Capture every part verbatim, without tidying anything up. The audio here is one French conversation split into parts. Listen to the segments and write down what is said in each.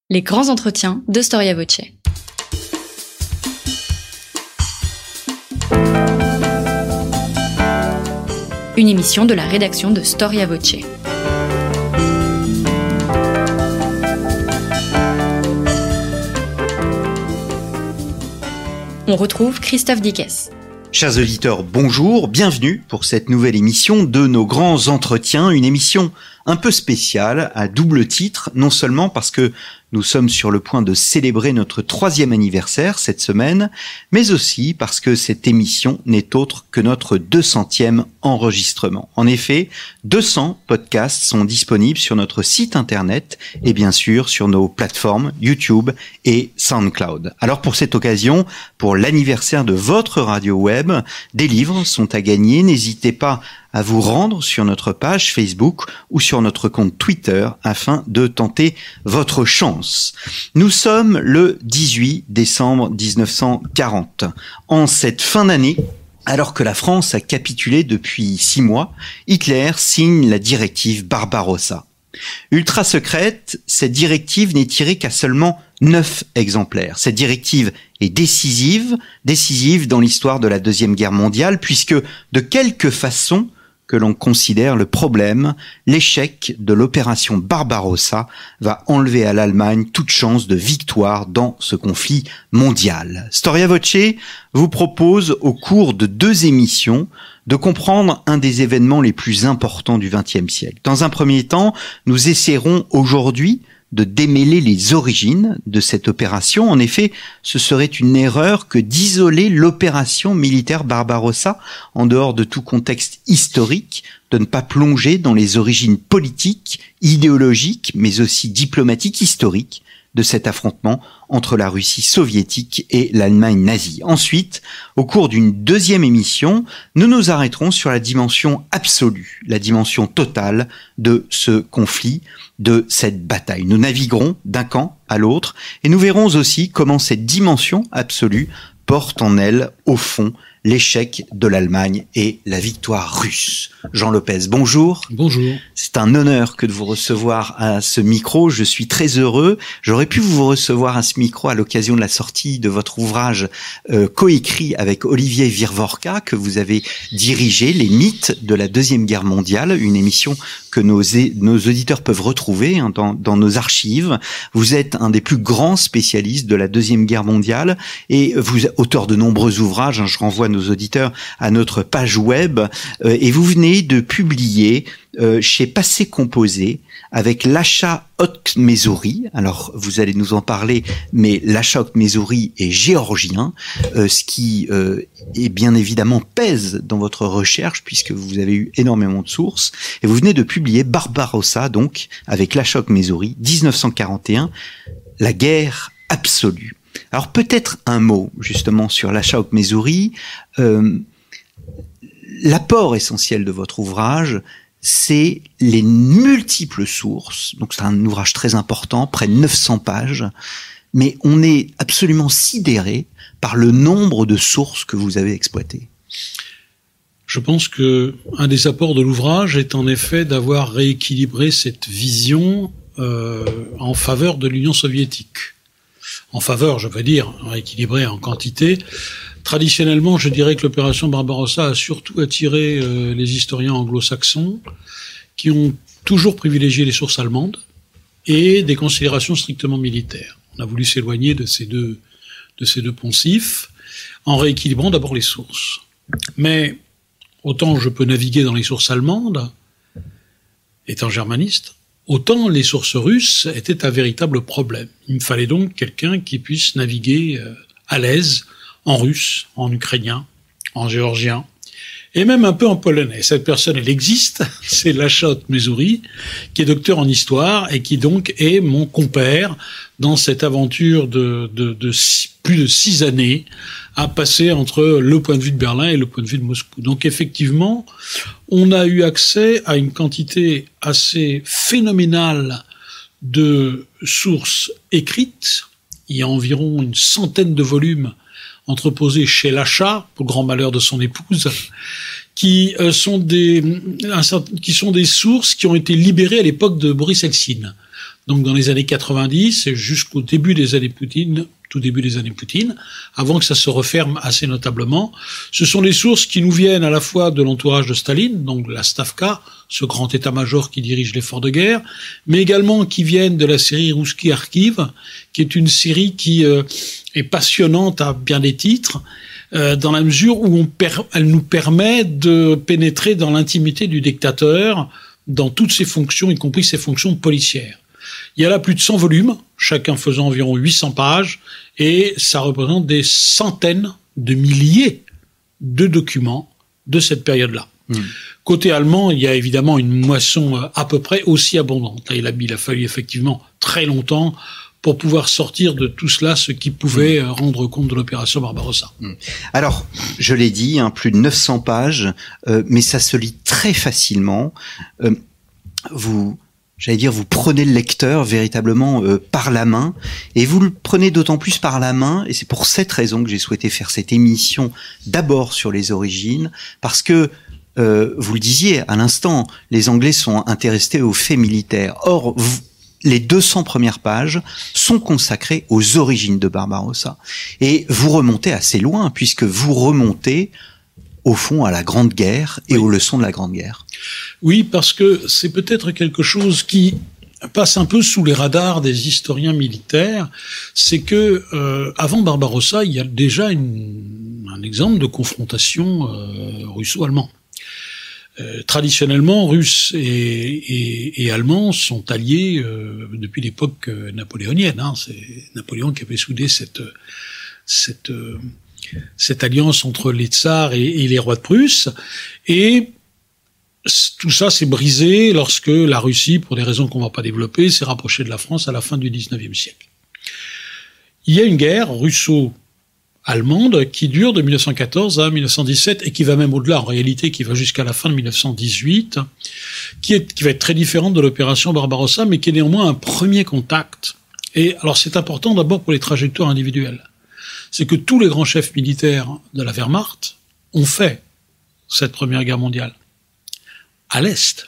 Les grands entretiens de Storia Voce. Une émission de la rédaction de Storia Voce. On retrouve Christophe Dickès. Chers auditeurs, bonjour, bienvenue pour cette nouvelle émission de nos grands entretiens, une émission un peu spéciale à double titre, non seulement parce que nous sommes sur le point de célébrer notre troisième anniversaire cette semaine, mais aussi parce que cette émission n'est autre que notre deux centième enregistrement. En effet, deux cents podcasts sont disponibles sur notre site internet et bien sûr sur nos plateformes YouTube et SoundCloud. Alors pour cette occasion, pour l'anniversaire de votre radio web, des livres sont à gagner. N'hésitez pas à vous rendre sur notre page Facebook ou sur notre compte Twitter afin de tenter votre chance. Nous sommes le dix-huit décembre dix-neuf cent quarante. En cette fin d'année, alors que la France a capitulé depuis six mois, Hitler signe la directive Barbarossa. Ultra secrète, cette directive n'est tirée qu'à seulement neuf exemplaires. Cette directive est décisive, décisive dans l'histoire de la Deuxième Guerre mondiale, puisque de quelque façon que l'on considère le problème, l'échec de l'opération Barbarossa va enlever à l'Allemagne toute chance de victoire dans ce conflit mondial. Storia Voce vous propose au cours de deux émissions de comprendre un des événements les plus importants du vingtième siècle. Dans un premier temps, nous essaierons aujourd'hui de démêler les origines de cette opération. En effet, ce serait une erreur que d'isoler l'opération militaire Barbarossa en dehors de tout contexte historique, de ne pas plonger dans les origines politiques, idéologiques, mais aussi diplomatiques, historiques de cet affrontement entre la Russie soviétique et l'Allemagne nazie. Ensuite, au cours d'une deuxième émission, nous nous arrêterons sur la dimension absolue, la dimension totale de ce conflit, de cette bataille. Nous naviguerons d'un camp à l'autre et nous verrons aussi comment cette dimension absolue porte en elle, au fond, l'échec de l'Allemagne et la victoire russe. Jean Lopez, bonjour. Bonjour. C'est un honneur que de vous recevoir à ce micro. Je suis très heureux. J'aurais pu vous recevoir à ce micro à l'occasion de la sortie de votre ouvrage euh, coécrit avec Olivier Virvorka que vous avez dirigé, Les mythes de la Deuxième Guerre mondiale, une émission que nos, nos auditeurs peuvent retrouver hein, dans, dans nos archives. Vous êtes un des plus grands spécialistes de la Deuxième Guerre mondiale et vous êtes auteur de nombreux ouvrages. Hein, je renvoie nos auditeurs à notre page web euh, et vous venez de publier euh, chez Passé Composé avec l'achat Haute-Mézourie. Alors vous allez nous en parler, mais l'achat Haute-Mézourie est géorgien, euh, ce qui euh, est bien évidemment pèse dans votre recherche puisque vous avez eu énormément de sources. Et vous venez de publier Barbarossa, donc avec l'achat Haute-Mézourie, dix-neuf cent quarante et un, la guerre absolue. Alors peut-être un mot justement sur l'achat Haute-Mézourie. Euh, l'apport essentiel de votre ouvrage, c'est les multiples sources. Donc c'est un ouvrage très important, près de neuf cents pages, mais on est absolument sidéré par le nombre de sources que vous avez exploitées. Je pense que un des apports de l'ouvrage est en effet d'avoir rééquilibré cette vision euh, en faveur de l'Union soviétique. En faveur, je veux dire, rééquilibré en quantité. Traditionnellement, je dirais que l'opération Barbarossa a surtout attiré euh, les historiens anglo-saxons qui ont toujours privilégié les sources allemandes et des considérations strictement militaires. On a voulu s'éloigner de ces deux, de ces deux poncifs en rééquilibrant d'abord les sources. Mais autant je peux naviguer dans les sources allemandes, étant germaniste, autant les sources russes étaient un véritable problème. Il me fallait donc quelqu'un qui puisse naviguer euh, à l'aise en russe, en ukrainien, en géorgien, et même un peu en polonais. Cette personne, elle existe, c'est l'achat Haute-Mézourie, qui est docteur en histoire et qui donc est mon compère dans cette aventure de, de, de six, plus de six années à passer entre le point de vue de Berlin et le point de vue de Moscou. Donc effectivement, on a eu accès à une quantité assez phénoménale de sources écrites. Il y a environ une centaine de volumes entreposés chez l'achat, pour le grand malheur de son épouse, qui euh, sont des qui sont des sources qui ont été libérées à l'époque de Boris Eltsine. donc dans les années quatre-vingt-dix et jusqu'au début des années Poutine, tout début des années Poutine, avant que ça se referme assez notablement. Ce sont des sources qui nous viennent à la fois de l'entourage de Staline, donc de la Stavka, ce grand état-major qui dirige l'effort de guerre, mais également qui viennent de la série Rousski Archive, qui est une série qui euh, est passionnante à bien des titres, euh, dans la mesure où on per- elle nous permet de pénétrer dans l'intimité du dictateur, dans toutes ses fonctions, y compris ses fonctions policières. Il y a là plus de cent volumes, chacun faisant environ huit cents pages, et ça représente des centaines de milliers de documents de cette période-là. Mmh. Côté allemand, il y a évidemment une moisson à peu près aussi abondante. Là, il a, il a fallu effectivement très longtemps pour pouvoir sortir de tout cela ce qui pouvait mmh. rendre compte de l'opération Barbarossa. Mmh. Alors, je l'ai dit, hein, plus de neuf cents pages, euh, mais ça se lit très facilement. Euh, vous... J'allais dire, vous prenez le lecteur véritablement euh, par la main, et vous le prenez d'autant plus par la main, et c'est pour cette raison que j'ai souhaité faire cette émission d'abord sur les origines, parce que, euh, vous le disiez à l'instant, les Anglais sont intéressés aux faits militaires. Or, vous, les deux cents premières pages sont consacrées aux origines de Barbarossa. Et vous remontez assez loin, puisque vous remontez au fond à la Grande Guerre et oui. aux leçons de la Grande Guerre. Oui, parce que c'est peut-être quelque chose qui passe un peu sous les radars des historiens militaires, c'est que euh, avant Barbarossa, il y a déjà une, un exemple de confrontation euh, russo-allemand. Euh, traditionnellement, Russes et, et, et Allemands sont alliés euh, depuis l'époque euh, napoléonienne. Hein. C'est Napoléon qui avait soudé cette cette euh, cette alliance entre les tsars et, et les rois de Prusse, et tout ça s'est brisé lorsque la Russie, pour des raisons qu'on ne va pas développer, s'est rapprochée de la France à la fin du dix-neuvième siècle. Il y a une guerre russo-allemande qui dure de mille neuf cent quatorze à mille neuf cent dix-sept et qui va même au-delà, en réalité, qui va jusqu'à la fin de mille neuf cent dix-huit, qui, est, qui va être très différente de l'opération Barbarossa, mais qui est néanmoins un premier contact. Et alors c'est important d'abord pour les trajectoires individuelles. C'est que tous les grands chefs militaires de la Wehrmacht ont fait cette Première Guerre mondiale. À l'Est.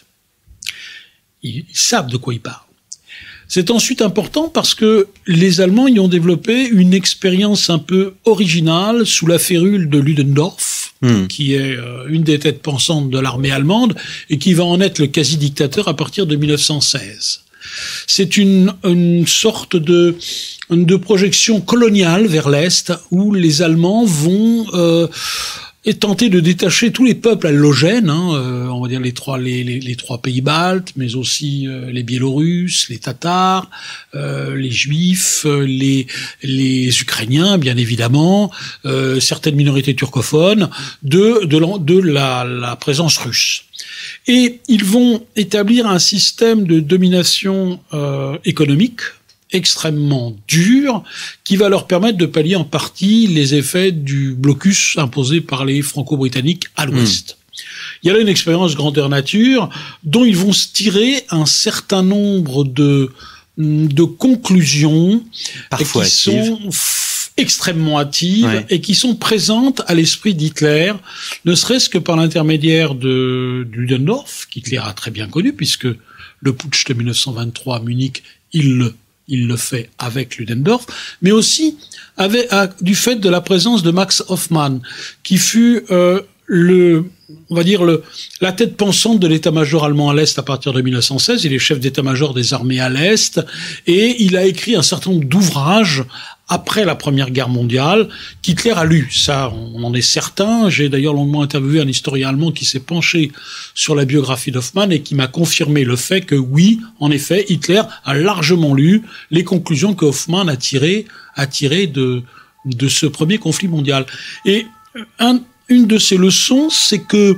Ils savent de quoi ils parlent. C'est ensuite important parce que les Allemands y ont développé une expérience un peu originale sous la férule de Ludendorff, mmh. qui est euh, une des têtes pensantes de l'armée allemande et qui va en être le quasi-dictateur à partir de mille neuf cent seize. C'est une, une sorte de, de projection coloniale vers l'Est où les Allemands vont euh, et tenter de détacher tous les peuples allogènes, hein, euh, on va dire les trois les, les, les trois pays baltes, mais aussi euh, les Biélorusses, les Tatars, euh, les Juifs, les les Ukrainiens, bien évidemment, euh, certaines minorités turcophones, de de, la, de la, la présence russe. Et ils vont établir un système de domination euh, économique extrêmement dur, qui va leur permettre de pallier en partie les effets du blocus imposé par les Franco-Britanniques à l'Ouest. Mmh. Il y a là une expérience grandeur nature dont ils vont se tirer un certain nombre de de conclusions Parfois qui sont f- extrêmement hâtives ouais. et qui sont présentes à l'esprit d'Hitler, ne serait-ce que par l'intermédiaire de, de Ludendorff, qu'Hitler a très bien connu, puisque le putsch de mille neuf cent vingt-trois à Munich, il le Il le fait avec Ludendorff, mais aussi avec, à, du fait de la présence de Max Hoffmann, qui fut euh, le, on va dire le, la tête pensante de l'état-major allemand à l'Est à partir de mille neuf cent seize. Il est chef d'état-major des armées à l'Est, et il a écrit un certain nombre d'ouvrages après la Première Guerre mondiale, qu'Hitler a lu. Ça, on en est certain. J'ai d'ailleurs longuement interviewé un historien allemand qui s'est penché sur la biographie d'Hoffmann et qui m'a confirmé le fait que oui, en effet, Hitler a largement lu les conclusions que Hoffmann a tirées, a tirées de, de ce premier conflit mondial. Et un, une de ces leçons, c'est que,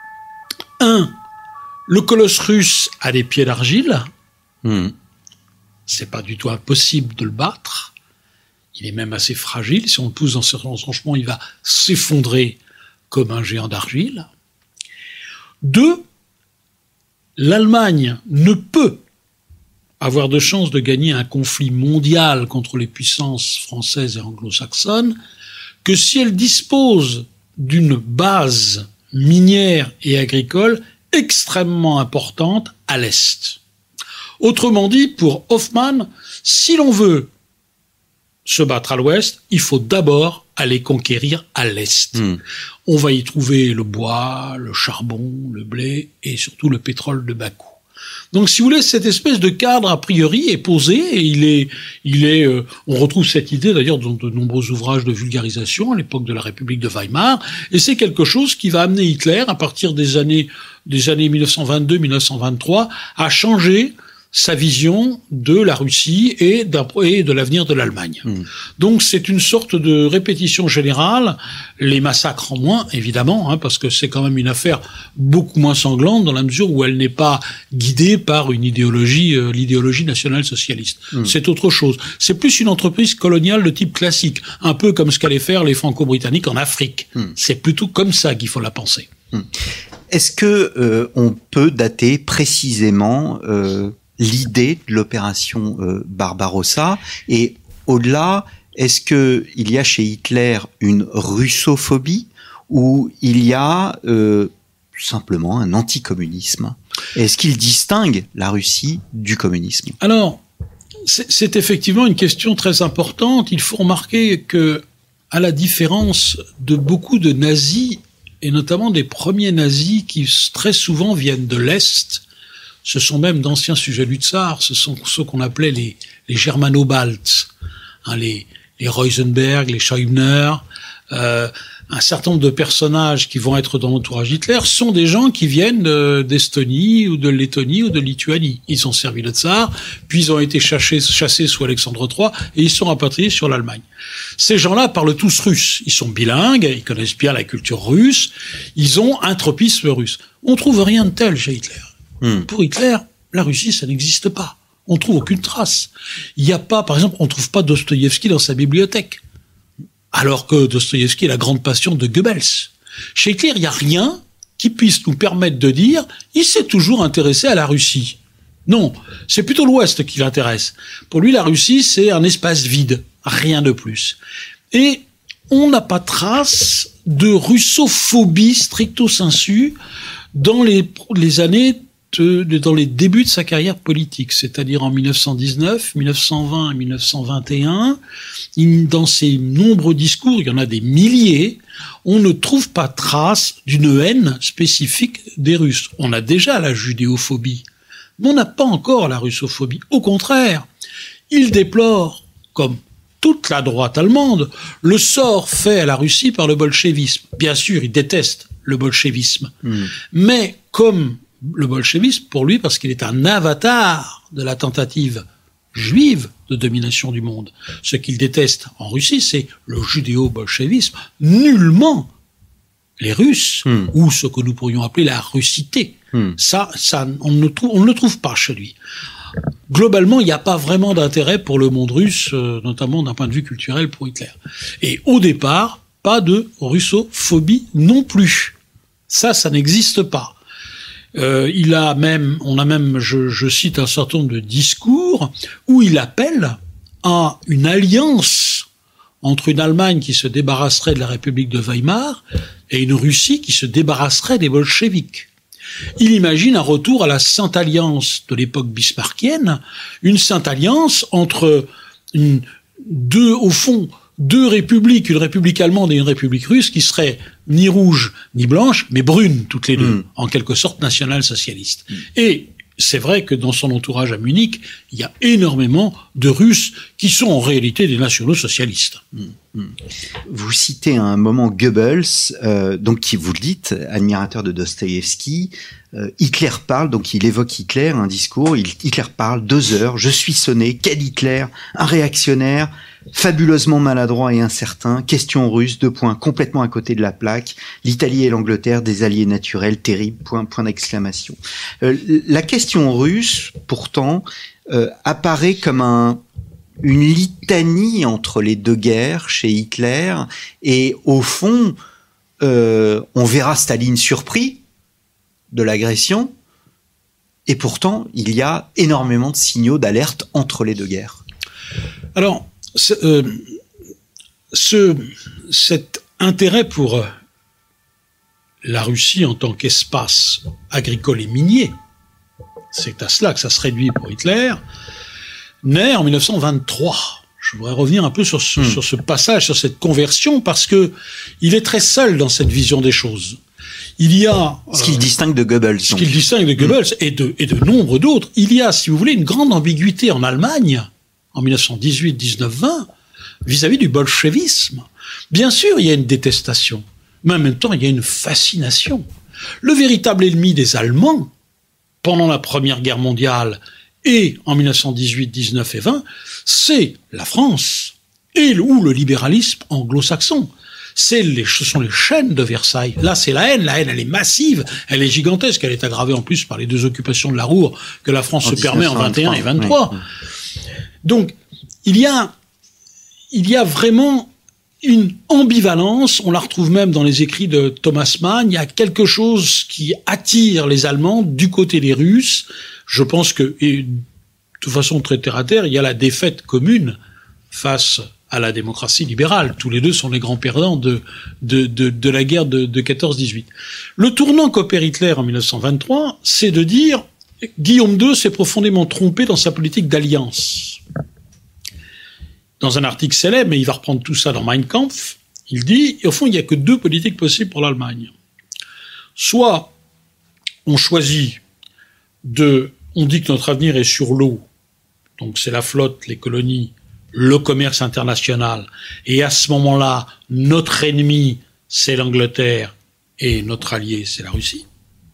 un, le colosse russe a des pieds d'argile. Mmh. C'est pas du tout impossible de le battre. Il est même assez fragile. Si on le pousse dans ce retranchement, il va s'effondrer comme un géant d'argile. Deux, l'Allemagne ne peut avoir de chance de gagner un conflit mondial contre les puissances françaises et anglo-saxonnes que si elle dispose d'une base minière et agricole extrêmement importante à l'Est. Autrement dit, pour Hoffmann, si l'on veut se battre à l'ouest, il faut d'abord aller conquérir à l'est. Mmh. On va y trouver le bois, le charbon, le blé et surtout le pétrole de bas coût. Donc, si vous voulez, cette espèce de cadre a priori est posé et il est, il est. Euh, on retrouve cette idée d'ailleurs dans de nombreux ouvrages de vulgarisation à l'époque de la République de Weimar, et c'est quelque chose qui va amener Hitler à partir des années des années mille neuf cent vingt-deux mille neuf cent vingt-trois à changer sa vision de la Russie et, et de l'avenir de l'Allemagne. Mmh. Donc c'est une sorte de répétition générale, les massacres en moins, évidemment, hein, parce que c'est quand même une affaire beaucoup moins sanglante dans la mesure où elle n'est pas guidée par une idéologie, euh, l'idéologie nationale-socialiste. Mmh. C'est autre chose. C'est plus une entreprise coloniale de type classique, un peu comme ce qu'allaient faire les Franco-Britanniques en Afrique. Mmh. C'est plutôt comme ça qu'il faut la penser. Mmh. Est-ce que euh, on peut dater précisément euh, l'idée de l'opération euh, Barbarossa, et au-delà, est-ce que il y a chez Hitler une russophobie ou il y a euh, simplement un anticommunisme? Est-ce qu'il distingue la Russie du communisme? Alors, c'est, c'est effectivement une question très importante. Il faut remarquer que, à la différence de beaucoup de nazis, et notamment des premiers nazis qui très souvent viennent de l'Est, ce sont même d'anciens sujets du tsar, ce sont ceux qu'on appelait les, les germano-baltes, hein, les, les Reusenberg, les Scheubner, euh, un certain nombre de personnages qui vont être dans l'entourage d'Hitler sont des gens qui viennent de, d'Estonie ou de Lettonie ou de Lituanie. Ils ont servi le tsar, puis ils ont été chassés, chassés sous Alexandre trois et ils sont rapatriés sur l'Allemagne. Ces gens-là parlent tous russe. Ils sont bilingues, ils connaissent bien la culture russe, ils ont un tropisme russe. On trouve rien de tel chez Hitler. Mmh. Pour Hitler, la Russie, ça n'existe pas. On trouve aucune trace. Il n'y a pas, par exemple, on trouve pas Dostoïevski dans sa bibliothèque. Alors que Dostoïevski est la grande passion de Goebbels. Chez Hitler, il n'y a rien qui puisse nous permettre de dire il s'est toujours intéressé à la Russie. Non, c'est plutôt l'Ouest qui l'intéresse. Pour lui, la Russie, c'est un espace vide, rien de plus. Et on n'a pas trace de russophobie stricto sensu dans les, les années de, de, dans les débuts de sa carrière politique, c'est-à-dire en mille neuf cent dix-neuf, mille neuf cent vingt et mille neuf cent vingt et un. Il, dans ses nombreux discours, il y en a des milliers, on ne trouve pas trace d'une haine spécifique des Russes. On a déjà la judéophobie, mais on n'a pas encore la russophobie. Au contraire, il déplore, comme toute la droite allemande, le sort fait à la Russie par le bolchevisme. Bien sûr, il déteste le bolchevisme, mmh. mais comme le bolchevisme, pour lui, parce qu'il est un avatar de la tentative juive de domination du monde. Ce qu'il déteste en Russie, c'est le judéo-bolchevisme, nullement les Russes, mmh. ou ce que nous pourrions appeler la russité. Mmh. Ça, ça on, ne trouve, on ne le trouve pas chez lui. Globalement, il n'y a pas vraiment d'intérêt pour le monde russe, euh, notamment d'un point de vue culturel pour Hitler. Et au départ, pas de russophobie non plus. Ça, ça n'existe pas. Euh, il a même, on a même, je, je cite un certain nombre de discours où il appelle à une alliance entre une Allemagne qui se débarrasserait de la République de Weimar et une Russie qui se débarrasserait des bolcheviks. Il imagine un retour à la Sainte Alliance de l'époque bismarckienne, une Sainte Alliance entre une, deux, au fond, deux républiques, une république allemande et une république russe, qui seraient ni rouges ni blanches, mais brunes toutes les deux, mmh. en quelque sorte national-socialistes. Mmh. Et c'est vrai que dans son entourage à Munich, il y a énormément de Russes qui sont en réalité des nationaux socialistes. Mmh. Mmh. Vous citez à un moment Goebbels, euh, donc qui, vous le dites, admirateur de Dostoïevski. Euh, Hitler parle, donc il évoque Hitler, un discours. Il, Hitler parle deux heures. Je suis sonné. Quel Hitler? Un réactionnaire, fabuleusement maladroit et incertain. Question russe, deux points, complètement à côté de la plaque. L'Italie et l'Angleterre, des alliés naturels, terribles. Point, point d'exclamation. Euh, la question russe, pourtant, euh, apparaît comme un une litanie entre les deux guerres chez Hitler, et au fond, euh, on verra Staline surpris de l'agression, et pourtant, il y a énormément de signaux d'alerte entre les deux guerres. Alors, ce, euh, ce, cet intérêt pour la Russie en tant qu'espace agricole et minier, c'est à cela que ça se réduit pour Hitler, naît en mille neuf cent vingt-trois. Je voudrais revenir un peu sur ce, mmh. sur ce passage, sur cette conversion, parce que il est très seul dans cette vision des choses. Il y a... Ce qui le distingue de Goebbels. Ce qui le distingue de Goebbels mmh. et de, et de nombre d'autres. Il y a, si vous voulez, une grande ambiguïté en Allemagne, en mille neuf cent dix-huit, dix-neuf, vingt, vis-à-vis du bolchevisme. Bien sûr, il y a une détestation, mais en même temps, il y a une fascination. Le véritable ennemi des Allemands, pendant la Première Guerre mondiale et en mille neuf cent dix-huit, dix-neuf et vingt, c'est la France et le, ou le libéralisme anglo-saxon. C'est les, ce sont les chaînes de Versailles. Là, c'est la haine. La haine, elle est massive, elle est gigantesque. Elle est aggravée en plus par les deux occupations de la Ruhr que la France en se permet en vingt et un et vingt-trois. Oui. Donc, il y a, il y a vraiment une ambivalence. On la retrouve même dans les écrits de Thomas Mann. Il y a quelque chose qui attire les Allemands du côté des Russes. Je pense que, et de façon très terre à terre, il y a la défaite commune face à la démocratie libérale. Tous les deux sont les grands perdants de, de, de, de la guerre de, de quatorze dix-huit. Le tournant qu'opère Hitler en mille neuf cent vingt-trois, c'est de dire Guillaume deux s'est profondément trompé dans sa politique d'alliance. Dans un article célèbre, mais il va reprendre tout ça dans Mein Kampf, il dit, au fond, il n'y a que deux politiques possibles pour l'Allemagne. Soit on choisit de, on dit que notre avenir est sur l'eau, donc c'est la flotte, les colonies, le commerce international, et à ce moment-là, notre ennemi, c'est l'Angleterre, et notre allié, c'est la Russie.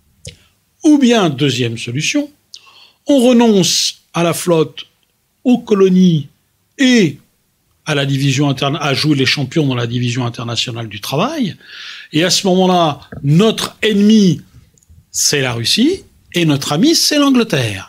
Ou bien, deuxième solution, on renonce à la flotte, aux colonies, et à la division interne, à jouer les champions dans la division internationale du travail, et à ce moment-là, notre ennemi, c'est la Russie, et notre ami, c'est l'Angleterre.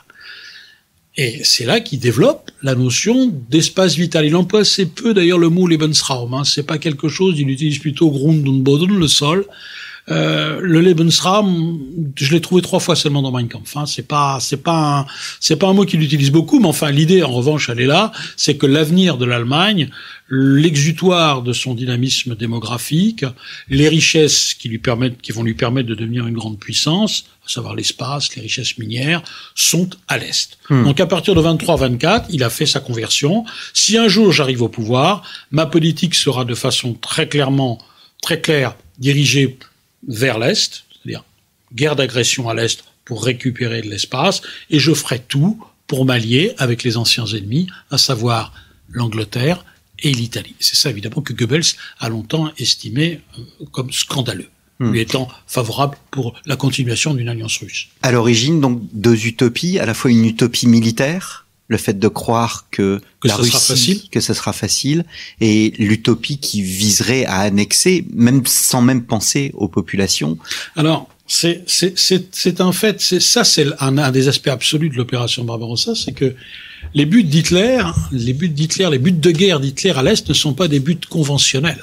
Et c'est là qu'il développe la notion d'espace vital. Il emploie assez peu, d'ailleurs, le mot Lebensraum. Hein. C'est pas quelque chose, il utilise plutôt Grund und Boden, le sol. Euh, le Lebensraum, je l'ai trouvé trois fois seulement dans Mein Kampf. Hein. C'est pas, c'est pas un, c'est pas un mot qu'il utilise beaucoup, mais enfin, l'idée, en revanche, elle est là. C'est que l'avenir de l'Allemagne, l'exutoire de son dynamisme démographique, les richesses qui lui permettent, qui vont lui permettre de devenir une grande puissance, à savoir l'espace, les richesses minières, sont à l'Est. Mmh. Donc à partir de vingt-trois vingt-quatre, il a fait sa conversion. Si un jour j'arrive au pouvoir, ma politique sera de façon très clairement, très claire, dirigée vers l'Est, c'est-à-dire guerre d'agression à l'Est pour récupérer de l'espace, et je ferai tout pour m'allier avec les anciens ennemis, à savoir l'Angleterre et l'Italie. C'est ça évidemment que Goebbels a longtemps estimé euh, comme scandaleux, lui étant favorable pour la continuation d'une alliance russe. À l'origine, donc, deux utopies, à la fois une utopie militaire, le fait de croire que, que la ça Russie, sera facile. que ça sera facile, et l'utopie qui viserait à annexer, même sans même penser aux populations. Alors, c'est, c'est, c'est, c'est un fait, c'est, ça c'est un, un des aspects absolus de l'opération Barbarossa, c'est que les buts d'Hitler, les buts d'Hitler, les buts de guerre d'Hitler à l'Est ne sont pas des buts conventionnels.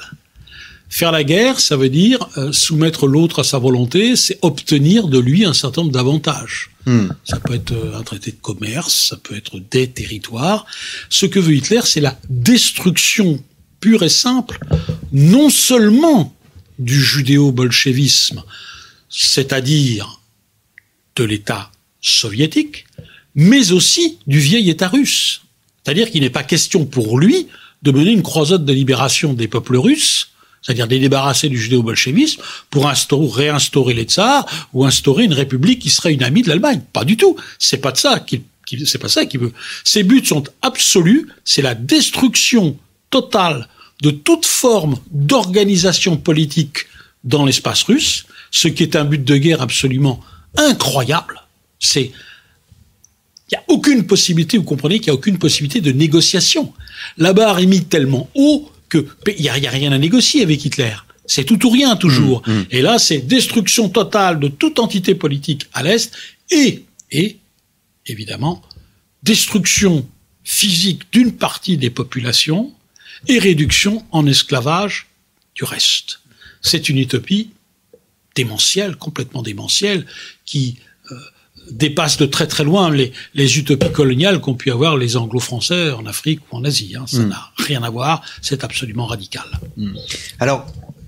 Faire la guerre, ça veut dire euh, soumettre l'autre à sa volonté, c'est obtenir de lui un certain nombre d'avantages. Mmh. Ça peut être un traité de commerce, ça peut être des territoires. Ce que veut Hitler, c'est la destruction pure et simple, non seulement du judéo-bolchevisme, c'est-à-dire de l'État soviétique, mais aussi du vieil État russe. C'est-à-dire qu'il n'est pas question pour lui de mener une croisade de libération des peuples russes, c'est-à-dire de les débarrasser du judéo-bolchevisme pour instaurer, réinstaurer les tsars ou instaurer une république qui serait une amie de l'Allemagne. Pas du tout. C'est pas de ça qu'il, qu'il c'est pas ça qu'il veut. Ses buts sont absolus. C'est la destruction totale de toute forme d'organisation politique dans l'espace russe, ce qui est un but de guerre absolument incroyable. C'est, il y a aucune possibilité, vous comprenez qu'il y a aucune possibilité de négociation. La barre est mise tellement haut que il y a, y a rien à négocier avec Hitler. C'est tout ou rien toujours. Mmh, mmh. Et là, c'est destruction totale de toute entité politique à l'Est et, et, évidemment, destruction physique d'une partie des populations et réduction en esclavage du reste. C'est une utopie démentielle, complètement démentielle, qui euh, dépasse de très très loin les, les utopies coloniales qu'ont pu avoir les anglo-français en Afrique ou en Asie. Hein. Ça mmh. n'a rien à voir, c'est absolument radical. Mmh. Alors,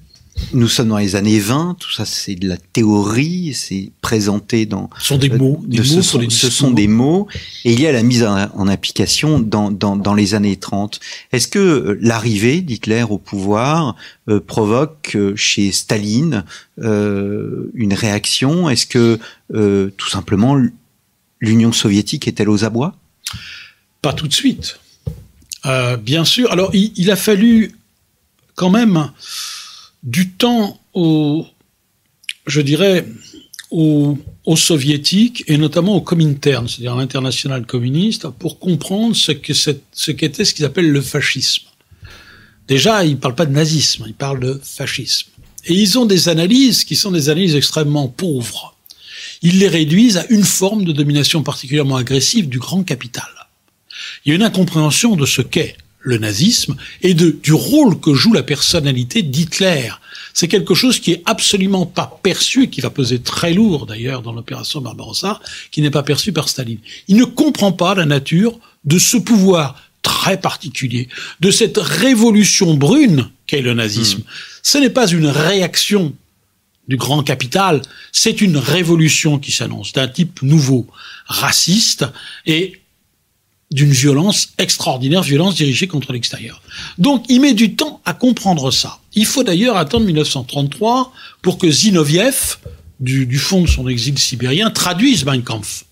Nous sommes dans les années vingt, tout ça c'est de la théorie, c'est présenté dans... Ce sont des mots, des de, mots ce, pour sont, les ce sont des mots, et il y a la mise en, en application dans, dans, dans les années trente. Est-ce que l'arrivée d'Hitler au pouvoir euh, provoque euh, chez Staline euh, une réaction? Est-ce que euh, tout simplement l'Union soviétique est-elle aux abois? Pas tout de suite. Euh, bien sûr. Alors il, il a fallu quand même du temps aux, je dirais, aux, aux soviétiques et notamment au Comintern, c'est-à-dire l'international communiste, pour comprendre ce que c'est, ce qu'était ce qu'ils appellent le fascisme. Déjà, ils ne parlent pas de nazisme, ils parlent de fascisme. Et ils ont des analyses qui sont des analyses extrêmement pauvres. Ils les réduisent à une forme de domination particulièrement agressive du grand capital. Il y a une incompréhension de ce qu'est le nazisme et de, du rôle que joue la personnalité d'Hitler. C'est quelque chose qui est absolument pas perçu, et qui va peser très lourd d'ailleurs dans l'opération Barbarossa, qui n'est pas perçu par Staline. Il ne comprend pas la nature de ce pouvoir très particulier, de cette révolution brune qu'est le nazisme. Mmh. Ce n'est pas une réaction du grand capital, c'est une révolution qui s'annonce, d'un type nouveau, raciste et d'une violence extraordinaire, violence dirigée contre l'extérieur. Donc, il met du temps à comprendre ça. Il faut d'ailleurs attendre mille neuf cent trente-trois pour que Zinoviev, du, du fond de son exil sibérien, traduise Mein Kampf.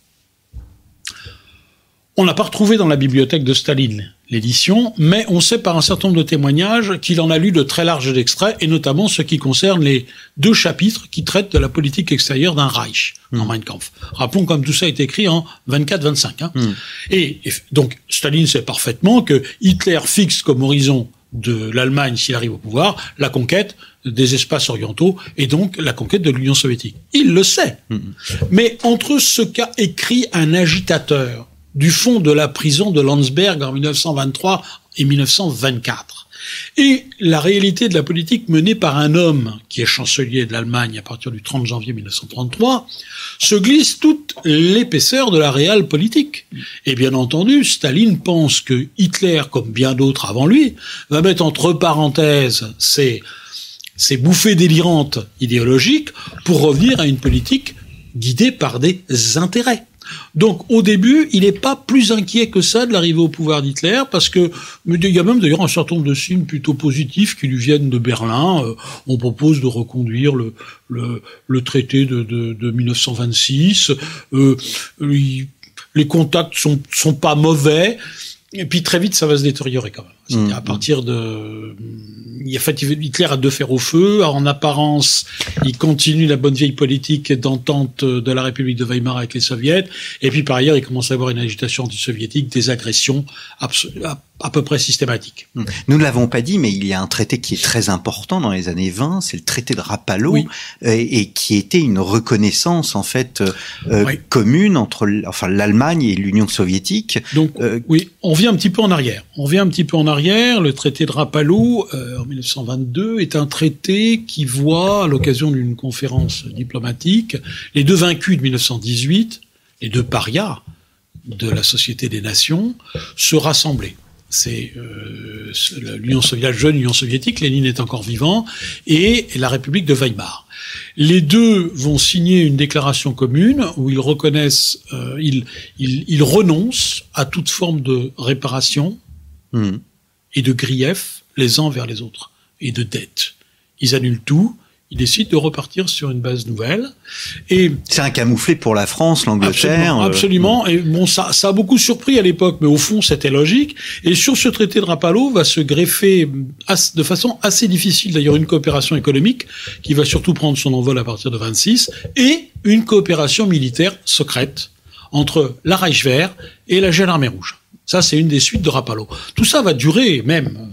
On n'a pas retrouvé dans la bibliothèque de Staline l'édition, mais on sait par un certain nombre de témoignages qu'il en a lu de très larges extraits, et notamment ce qui concerne les deux chapitres qui traitent de la politique extérieure d'un Reich, mmh. en Mein Kampf. Rappelons comme tout ça est écrit en vingt-quatre vingt-cinq. Hein. Mmh. Et, et donc, Staline sait parfaitement que Hitler fixe comme horizon de l'Allemagne, s'il arrive au pouvoir, la conquête des espaces orientaux, et donc la conquête de l'Union soviétique. Il le sait. Mmh. Mais entre ce qu'a écrit un agitateur du fond de la prison de Landsberg en mille neuf cent vingt-trois et mille neuf cent vingt-quatre. Et la réalité de la politique menée par un homme qui est chancelier de l'Allemagne à partir du trente janvier mille neuf cent trente-trois, se glisse toute l'épaisseur de la réelle politique. Et bien entendu, Staline pense que Hitler, comme bien d'autres avant lui, va mettre entre parenthèses ces, ces bouffées délirantes idéologiques pour revenir à une politique guidée par des intérêts. Donc, au début, il n'est pas plus inquiet que ça de l'arrivée au pouvoir d'Hitler, parce que il y a même d'ailleurs un certain nombre de signes plutôt positifs qui lui viennent de Berlin. Euh, on propose de reconduire le, le, le traité de, de, de mille neuf cent vingt-six. Euh, il, les contacts sont, sont pas mauvais. Et puis très vite, ça va se détériorer quand même. C'est-à-dire à partir de, il a fait Hitler a deux fers au feu. En apparence, il continue la bonne vieille politique d'entente de la République de Weimar avec les Soviets. Et puis par ailleurs, il commence à avoir une agitation anti-soviétique, des agressions absolument à, à peu près systématiques. Nous ne l'avons pas dit, mais il y a un traité qui est très important dans les années vingt, c'est le traité de Rapallo, oui. et, et qui était une reconnaissance en fait euh, oui. commune entre, enfin, l'Allemagne et l'Union soviétique. Donc euh, oui, on vient un petit peu en arrière. On vient un petit peu en arrière. Le traité de Rapallo, euh, en mille neuf cent vingt-deux, est un traité qui voit, à l'occasion d'une conférence diplomatique, les deux vaincus de mille neuf cent dix-huit, les deux parias de la Société des Nations, se rassembler. C'est euh, l'Union soviétique, la jeune Union soviétique, Lénine est encore vivant, et la République de Weimar. Les deux vont signer une déclaration commune où ils reconnaissent, euh, ils, ils, ils renoncent à toute forme de réparation mmh. et de grief les uns vers les autres, et de dette. Ils annulent tout. Ils décident de repartir sur une base nouvelle. Et c'est un camouflet pour la France, l'Angleterre. Absolument. absolument. Euh... Et bon, ça, ça a beaucoup surpris à l'époque, mais au fond, c'était logique. Et sur ce traité de Rapallo va se greffer de façon assez difficile, d'ailleurs, une coopération économique qui va surtout prendre son envol à partir de vingt-six, et une coopération militaire secrète entre la Reichswehr et la Gendarmerie rouge. Ça, c'est une des suites de Rapallo. Tout ça va durer même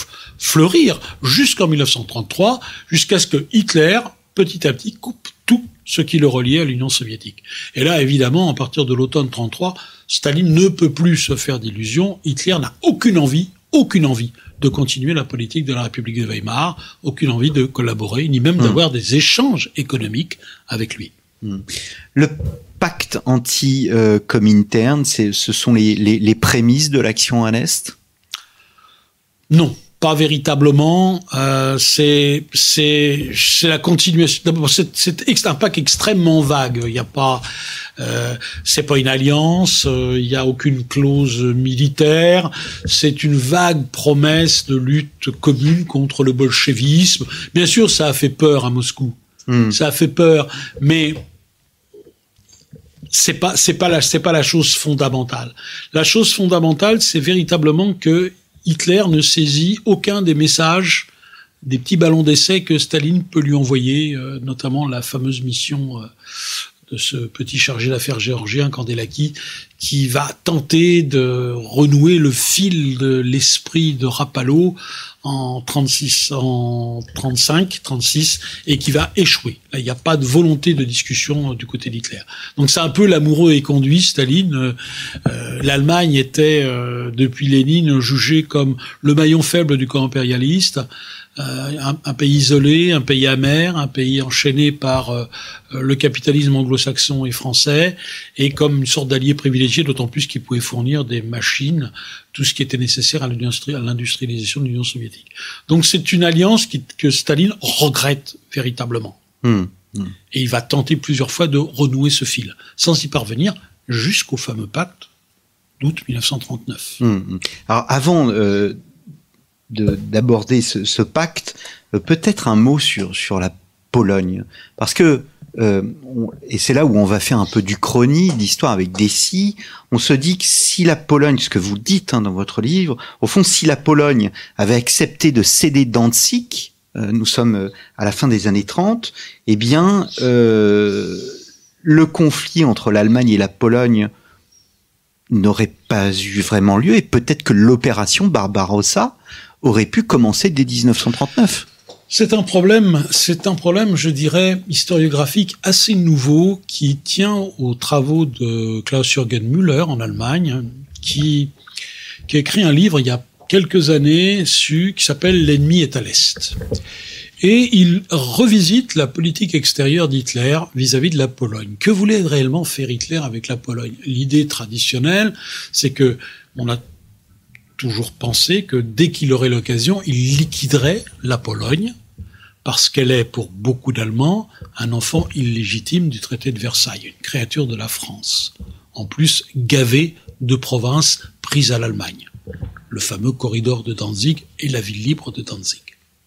fleurir jusqu'en mille neuf cent trente-trois, jusqu'à ce que Hitler, petit à petit, coupe tout ce qui le reliait à l'Union soviétique. Et là, évidemment, à partir de l'automne trente-trois, Staline ne peut plus se faire d'illusions. Hitler n'a aucune envie, aucune envie de continuer la politique de la République de Weimar, aucune envie de collaborer, ni même mmh. d'avoir des échanges économiques avec lui. Mmh. Le pacte anti-Comintern, c'est, ce sont les, les, les prémices de l'action à l'Est ? Non. pas véritablement. Euh, c'est c'est c'est la continuation. D'abord, c'est c'est un pacte extrêmement vague. Il y a pas, euh, c'est pas une alliance. Euh, il y a aucune clause militaire. C'est une vague promesse de lutte commune contre le bolchevisme. Bien sûr, ça a fait peur à Moscou. Mmh. Ça a fait peur, mais c'est pas c'est pas la c'est pas la chose fondamentale. La chose fondamentale, c'est véritablement que Hitler ne saisit aucun des messages, des petits ballons d'essai que Staline peut lui envoyer, euh, notamment la fameuse mission euh, de ce petit chargé d'affaires géorgien Kandelaki, qui va tenter de renouer le fil de l'esprit de Rapallo en trente-six, en trente-cinq, trente-six, et qui va échouer. Là, il n'y a pas de volonté de discussion du côté d'Hitler. Donc c'est un peu l'amoureux éconduit, Staline. Euh, L'Allemagne était, euh, depuis Lénine, jugée comme le maillon faible du camp impérialiste, euh, un, un pays isolé, un pays amer, un pays enchaîné par euh, le capitalisme anglo-saxon et français, et comme une sorte d'allié privilégié, d'autant plus qu'il pouvait fournir des machines, tout ce qui était nécessaire à l'industrialisation de l'Union soviétique. Donc c'est une alliance qui, que Staline regrette véritablement. Mmh, mmh. Et il va tenter plusieurs fois de renouer ce fil, sans y parvenir, jusqu'au fameux pacte d'août mille neuf cent trente-neuf. Mmh. Alors avant euh, d'aborder ce, ce pacte, euh, peut-être un mot sur, sur la Pologne. Parce que Euh, on, et c'est là où on va faire un peu d'Uchronie, d'histoire avec Dessy. On se dit que si la Pologne, ce que vous dites hein, dans votre livre, au fond, si la Pologne avait accepté de céder Danzig, euh, nous sommes euh, à la fin des années trente, eh bien, euh, le conflit entre l'Allemagne et la Pologne n'aurait pas eu vraiment lieu, et peut-être que l'opération Barbarossa aurait pu commencer dès dix-neuf cent trente-neuf. C'est un problème, c'est un problème, je dirais, historiographique assez nouveau qui tient aux travaux de Klaus-Jürgen Müller en Allemagne, qui, qui a écrit un livre il y a quelques années su, qui s'appelle « L'ennemi est à l'Est ». Et il revisite la politique extérieure d'Hitler vis-à-vis de la Pologne. Que voulait réellement faire Hitler avec la Pologne? L'idée traditionnelle, c'est que on a toujours pensé que dès qu'il aurait l'occasion, il liquiderait la Pologne, parce qu'elle est, pour beaucoup d'Allemands, un enfant illégitime du traité de Versailles, une créature de la France, en plus gavée de provinces prises à l'Allemagne. Le fameux corridor de Danzig et la ville libre de Danzig.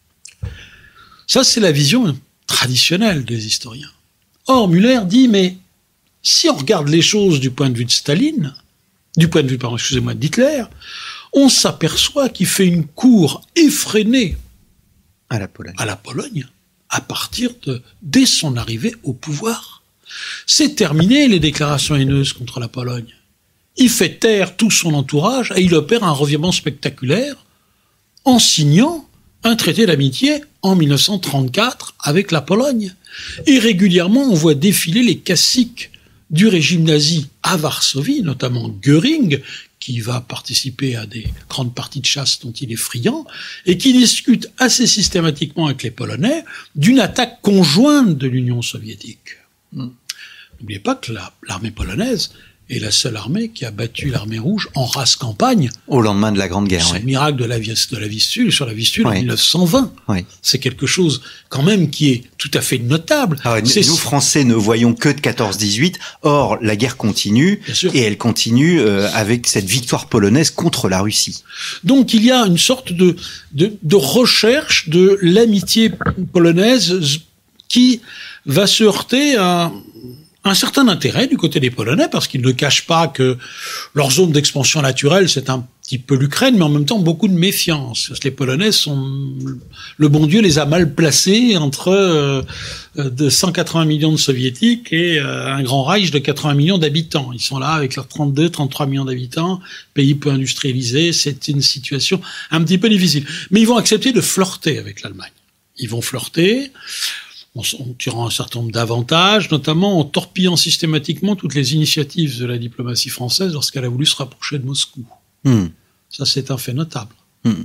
Ça, c'est la vision traditionnelle des historiens. Or, Müller dit, mais si on regarde les choses du point de vue de Staline, du point de vue, pardon, excusez-moi, d'Hitler, on s'aperçoit qu'il fait une cour effrénée à la Pologne, à la Pologne à partir de, dès son arrivée au pouvoir. C'est terminé les déclarations haineuses contre la Pologne. Il fait taire tout son entourage et il opère un revirement spectaculaire en signant un traité d'amitié en mille neuf cent trente-quatre avec la Pologne. Et régulièrement, on voit défiler les caciques du régime nazi à Varsovie, notamment Göring, qui va participer à des grandes parties de chasse dont il est friand, et qui discute assez systématiquement avec les Polonais d'une attaque conjointe de l'Union soviétique. Mm. N'oubliez pas que la, l'armée polonaise est la seule armée qui a battu l'armée rouge en race campagne. Au lendemain de la Grande Guerre. C'est oui. le miracle de la, de la Vistule, sur la Vistule oui. en mille neuf cent vingt. Oui. C'est quelque chose quand même qui est tout à fait notable. Alors, nous, Français, ne voyons que de quatorze dix-huit. Or, la guerre continue. Et elle continue euh, avec cette victoire polonaise contre la Russie. Donc, il y a une sorte de, de, de recherche de l'amitié polonaise qui va se heurter à un certain intérêt du côté des Polonais, parce qu'ils ne cachent pas que leur zone d'expansion naturelle, c'est un petit peu l'Ukraine, mais en même temps beaucoup de méfiance. Parce que les Polonais sont... Le bon Dieu les a mal placés entre euh, de cent quatre-vingts millions de Soviétiques et euh, un grand Reich de quatre-vingts millions d'habitants. Ils sont là avec leurs trente-deux, trente-trois millions d'habitants, pays peu industrialisé, c'est une situation un petit peu difficile. Mais ils vont accepter de flirter avec l'Allemagne. Ils vont flirter... en tirant un certain nombre d'avantages, notamment en torpillant systématiquement toutes les initiatives de la diplomatie française lorsqu'elle a voulu se rapprocher de Moscou. Mmh. Ça, c'est un fait notable. Mmh.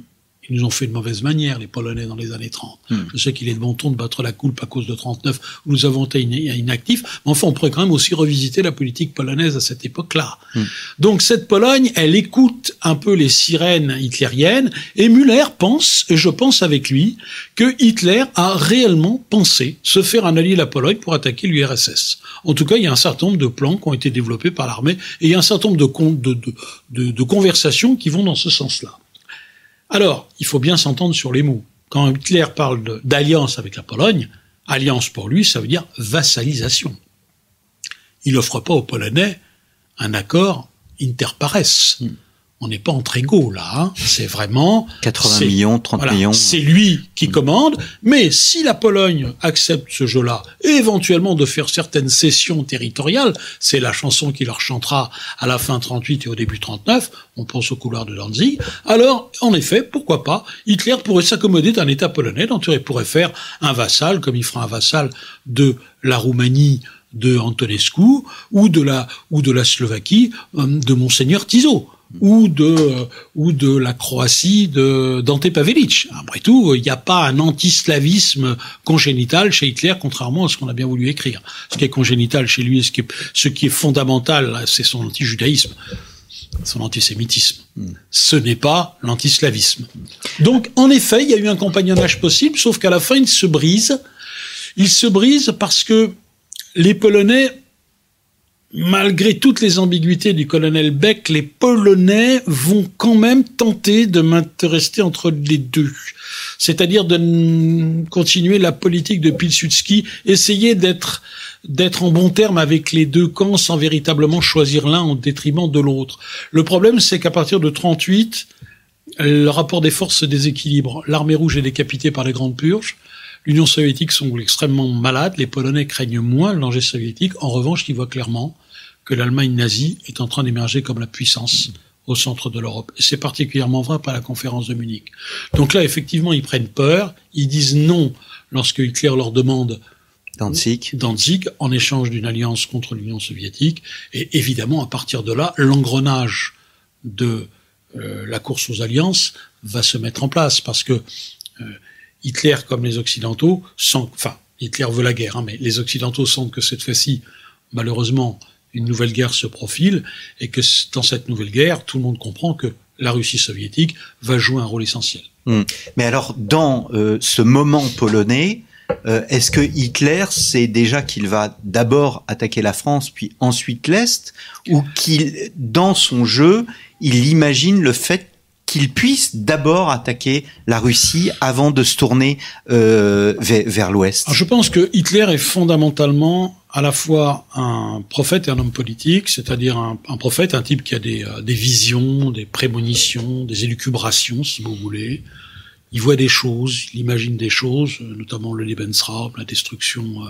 Ils nous ont fait de mauvaise manière, les Polonais, dans les années trente. Mmh. Je sais qu'il est de bon ton de battre la coulpe à cause de trente-neuf, où nous avons été inactifs, mais enfin, on pourrait quand même aussi revisiter la politique polonaise à cette époque-là. Mmh. Donc, cette Pologne, elle écoute un peu les sirènes hitlériennes, et Müller pense, et je pense avec lui, que Hitler a réellement pensé se faire un allié de la Pologne pour attaquer l'U R S S. En tout cas, il y a un certain nombre de plans qui ont été développés par l'armée, et il y a un certain nombre de, con- de, de, de, de conversations qui vont dans ce sens-là. Alors, il faut bien s'entendre sur les mots. Quand Hitler parle de, d'alliance avec la Pologne, alliance pour lui, ça veut dire vassalisation. Il n'offre pas aux Polonais un accord inter pares. Hmm. On n'est pas entre égaux, là. Hein. C'est vraiment... quatre-vingts c'est, millions, trente voilà, millions. C'est lui qui commande. Mais si la Pologne accepte ce jeu-là, et éventuellement de faire certaines cessions territoriales, c'est la chanson qu'il leur chantera à la fin trente-huit et au début trente-neuf, on pense au couloir de Danzig, alors, en effet, pourquoi pas, Hitler pourrait s'accommoder d'un État polonais, dont il pourrait faire un vassal, comme il fera un vassal de la Roumanie de Antonescu, ou de la, ou de la Slovaquie de Monseigneur Tiso. ou de euh, ou de la Croatie de Dante Pavelić. Après tout, il n'y a pas un antislavisme congénital chez Hitler, contrairement à ce qu'on a bien voulu écrire. Ce qui est congénital chez lui, ce qui est, ce qui est fondamental, c'est son anti-judaïsme, son antisémitisme. Mm. Ce n'est pas l'antislavisme. Donc, en effet, il y a eu un compagnonnage possible, sauf qu'à la fin, il se brise. Il se brise parce que les Polonais, malgré toutes les ambiguïtés du colonel Beck, les Polonais vont quand même tenter de rester entre les deux. C'est-à-dire de continuer la politique de Pilsudski, essayer d'être, d'être en bon terme avec les deux camps sans véritablement choisir l'un au détriment de l'autre. Le problème, c'est qu'à partir de trente-huit, le rapport des forces se déséquilibre. L'armée rouge est décapitée par les grandes purges. L'Union soviétique semble extrêmement malade. Les Polonais craignent moins le danger soviétique. En revanche, ils voient clairement que l'Allemagne nazie est en train d'émerger comme la puissance au centre de l'Europe. Et c'est particulièrement vrai par la conférence de Munich. Donc là, effectivement, ils prennent peur. Ils disent non lorsque Hitler leur demande Danzig. Danzig en échange d'une alliance contre l'Union soviétique. Et évidemment, à partir de là, l'engrenage de euh, la course aux alliances va se mettre en place parce que euh, Hitler, comme les Occidentaux, sent, enfin, Hitler veut la guerre, hein, mais les Occidentaux sentent que cette fois-ci, malheureusement, une nouvelle guerre se profile et que dans cette nouvelle guerre, tout le monde comprend que la Russie soviétique va jouer un rôle essentiel. Mmh. Mais alors, dans euh, ce moment polonais, euh, est-ce que Hitler sait déjà qu'il va d'abord attaquer la France, puis ensuite l'Est, ou qu'il, dans son jeu, il imagine le fait qu'il puisse d'abord attaquer la Russie avant de se tourner euh, vers, vers l'Ouest? Alors, je pense que Hitler est fondamentalement à la fois un prophète et un homme politique, c'est-à-dire un, un prophète, un type qui a des, euh, des visions, des prémonitions, des élucubrations, si vous voulez. Il voit des choses, il imagine des choses, notamment le Lebensraum, la destruction, euh,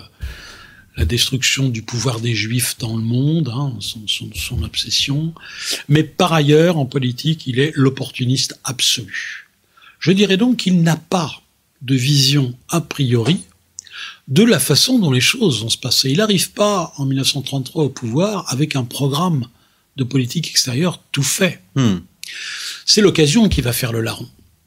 la destruction du pouvoir des Juifs dans le monde, hein, son, son, son obsession. Mais par ailleurs, en politique, il est l'opportuniste absolu. Je dirais donc qu'il n'a pas de vision a priori de la façon dont les choses vont se passer. Il n'arrive pas, en dix-neuf cent trente-trois, au pouvoir avec un programme de politique extérieure tout fait. Hmm. C'est l'occasion qui va faire le larron.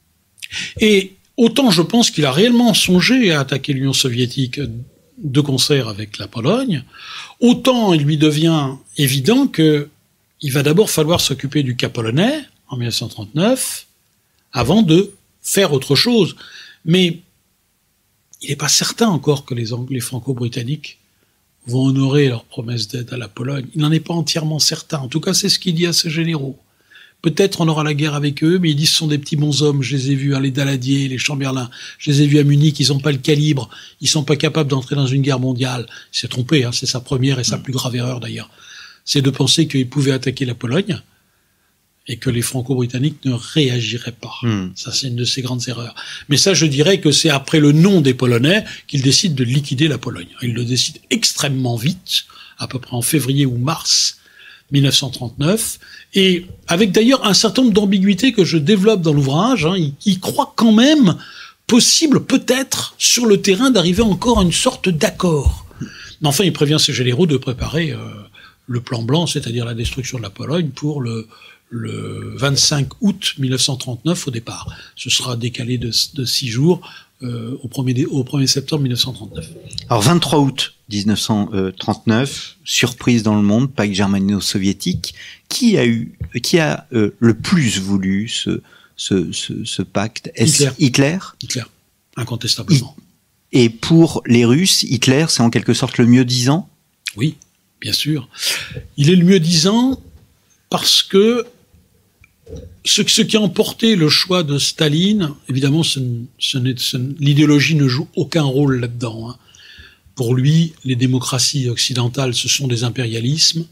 Et autant je pense qu'il a réellement songé à attaquer l'Union soviétique de concert avec la Pologne, autant il lui devient évident que il va d'abord falloir s'occuper du cas polonais, en dix-neuf cent trente-neuf, avant de faire autre chose. Mais il n'est pas certain encore que les, les Franco-Britanniques vont honorer leur promesse d'aide à la Pologne. Il n'en est pas entièrement certain. En tout cas, c'est ce qu'il dit à ses généraux. Peut-être on aura la guerre avec eux, mais ils disent que ce sont des petits bonshommes. Je les ai vus, hein, les Daladier, les Chamberlain. Je les ai vus à Munich, ils n'ont pas le calibre. Ils sont pas capables d'entrer dans une guerre mondiale. Il s'est trompé, hein, c'est sa première et sa plus grave erreur d'ailleurs. C'est de penser qu'ils pouvaient attaquer la Pologne et que les Franco-Britanniques ne réagiraient pas. Mm. Ça, c'est une de ses grandes erreurs. Mais ça, je dirais que c'est après le nom des Polonais qu'ils décident de liquider la Pologne. Ils le décident extrêmement vite, à peu près en février ou mars dix-neuf cent trente-neuf, et avec d'ailleurs un certain nombre d'ambiguïtés que je développe dans l'ouvrage. Hein, il, il croit quand même possible, peut-être, sur le terrain, d'arriver encore à une sorte d'accord. Mais enfin, il prévient ses généraux de préparer euh, le plan blanc, c'est-à-dire la destruction de la Pologne, pour le le vingt-cinq août mille neuf cent trente-neuf au départ. Ce sera décalé de, de six jours euh, au premier au premier septembre mille neuf cent trente-neuf. Alors vingt-trois août dix-neuf cent trente-neuf, surprise dans le monde, pacte germano-soviétique. Qui a eu, qui a euh, le plus voulu ce ce ce, ce pacte? Est-ce Hitler. Hitler. Hitler, incontestablement. Et pour les Russes, Hitler, c'est en quelque sorte le mieux-disant? Oui, bien sûr. Il est le mieux-disant parce que ce, ce qui a emporté le choix de Staline, évidemment, ce, ce n'est, ce, l'idéologie ne joue aucun rôle là-dedans. Hein. Pour lui, les démocraties occidentales, ce sont des impérialismes.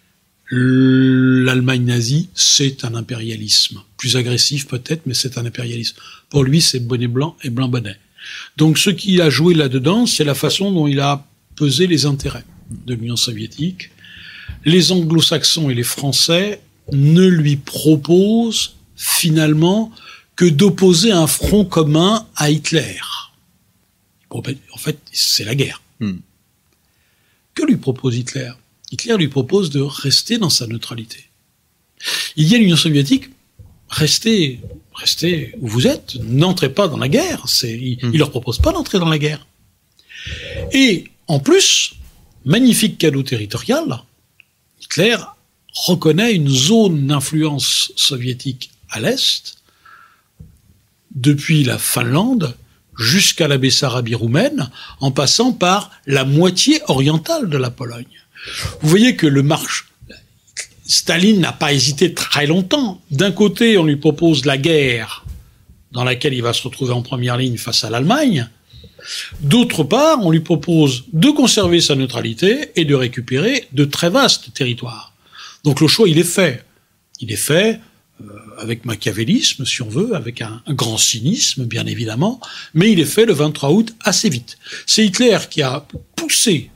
L'Allemagne nazie, c'est un impérialisme. Plus agressif peut-être, mais c'est un impérialisme. Pour lui, c'est bonnet blanc et blanc bonnet. Donc ce qu'il a joué là-dedans, c'est la façon dont il a pesé les intérêts de l'Union soviétique. Les anglo-saxons et les Français ne lui proposent finalement que d'opposer un front commun à Hitler. En fait, c'est la guerre. Hmm. Que lui propose Hitler? Hitler lui propose de rester dans sa neutralité. Il dit à l'Union soviétique, restez, restez où vous êtes, n'entrez pas dans la guerre. C'est, il, mmh. il leur propose pas d'entrer dans la guerre. Et en plus, magnifique cadeau territorial, Hitler reconnaît une zone d'influence soviétique à l'est, depuis la Finlande jusqu'à la Bessarabie roumaine, en passant par la moitié orientale de la Pologne. Vous voyez que le marche, Staline n'a pas hésité très longtemps. D'un côté, on lui propose la guerre dans laquelle il va se retrouver en première ligne face à l'Allemagne. D'autre part, on lui propose de conserver sa neutralité et de récupérer de très vastes territoires. Donc le choix, il est fait. Il est fait euh, avec machiavélisme, si on veut, avec un, un grand cynisme, bien évidemment, mais il est fait le vingt-trois août assez vite. C'est Hitler qui a poussé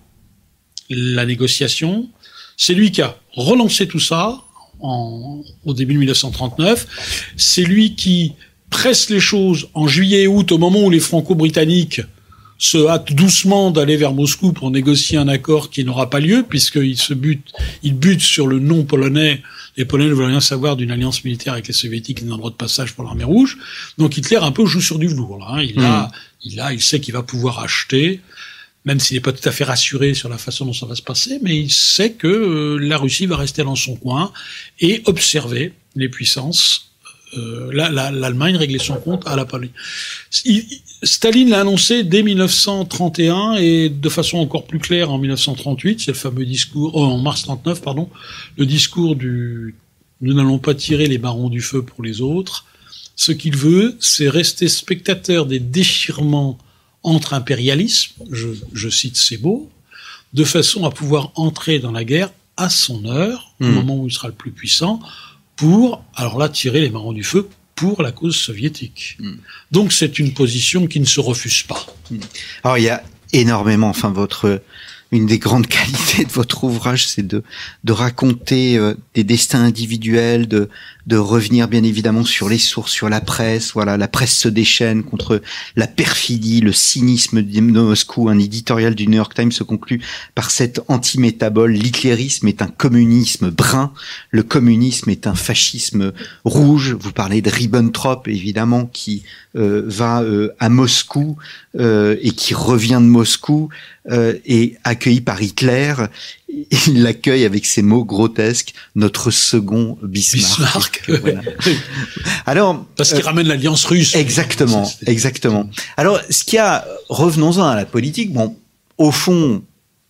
la négociation, c'est lui qui a relancé tout ça en, au début de mille neuf cent trente-neuf, c'est lui qui presse les choses en juillet et août, au moment où les franco-britanniques se hâtent doucement d'aller vers Moscou pour négocier un accord qui n'aura pas lieu, puisqu'ils se butent, ils butent sur le non polonais. Les Polonais ne veulent rien savoir d'une alliance militaire avec les Soviétiques, d'un droit de passage pour l'armée rouge. Donc Hitler un peu joue sur du velours, là. Hein. Il mmh. a, il a, il sait qu'il va pouvoir acheter, même s'il n'est pas tout à fait rassuré sur la façon dont ça va se passer, mais il sait que euh, la Russie va rester dans son coin et observer les puissances. Euh, la, la, L'Allemagne régler son compte à la Pologne. Il, Staline l'a annoncé dès mille neuf cent trente et un et de façon encore plus claire en mille neuf cent trente-huit, c'est le fameux discours, oh, en mars trente-neuf, pardon, le discours du « nous n'allons pas tirer les barons du feu pour les autres ». Ce qu'il veut, c'est rester spectateur des déchirements entre impérialisme, je, je cite ces mots, de façon à pouvoir entrer dans la guerre à son heure, mmh. au moment où il sera le plus puissant, pour, alors là, tirer les marrons du feu pour la cause soviétique. Mmh. Donc c'est une position qui ne se refuse pas. Mmh. Alors il y a énormément, enfin votre... Une des grandes qualités de votre ouvrage, c'est de de raconter euh, des destins individuels, de de revenir bien évidemment sur les sources, sur la presse. Voilà, la presse se déchaîne contre la perfidie, le cynisme de Moscou. Un éditorial du New York Times se conclut par cette anti-métabole. L'hitlérisme est un communisme brun, le communisme est un fascisme rouge. Vous parlez de Ribbentrop, évidemment, qui euh, va euh, à Moscou euh, et qui revient de Moscou. Euh, et accueilli par Hitler, il l'accueille avec ces mots grotesques, notre second Bismarck. Bismarck. Voilà. Alors, parce qu'il euh, ramène l'alliance russe. Exactement, c'est, c'est, exactement. Alors, ce qu'il y a, revenons-en à la politique. Bon, au fond,